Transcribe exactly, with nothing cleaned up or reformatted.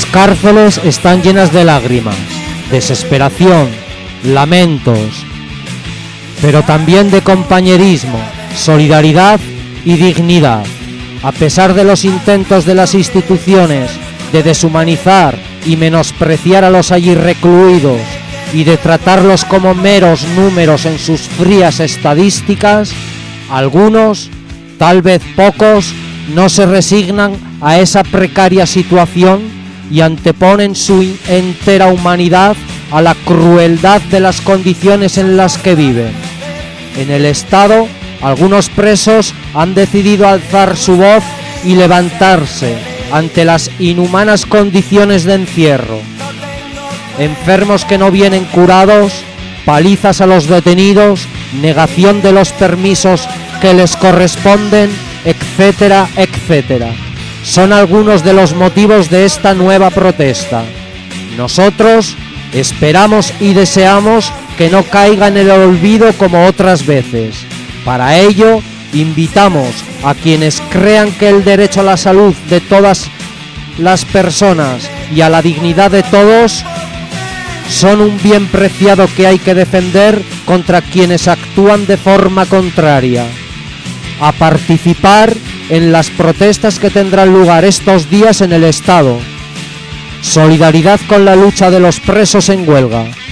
cárceles están llenas de lágrimas, desesperación, lamentos, pero también de compañerismo, solidaridad y dignidad. A pesar de los intentos de las instituciones de deshumanizar y menospreciar a los allí recluidos y de tratarlos como meros números en sus frías estadísticas, algunos, tal vez pocos, no se resignan a esa precaria situación y anteponen su entera humanidad a la crueldad de las condiciones en las que viven. En el Estado, algunos presos han decidido alzar su voz y levantarse ante las inhumanas condiciones de encierro. Enfermos que no vienen curados, palizas a los detenidos, negación de los permisos que les corresponden, etcétera, etcétera. Son algunos de los motivos de esta nueva protesta. Nosotros esperamos y deseamos que no caiga en el olvido como otras veces. Para ello, invitamos a quienes crean que el derecho a la salud de todas las personas y a la dignidad de todos son un bien preciado que hay que defender contra quienes actúan de forma contraria, a participar en las protestas que tendrán lugar estos días en el Estado. Solidaridad con la lucha de los presos en huelga.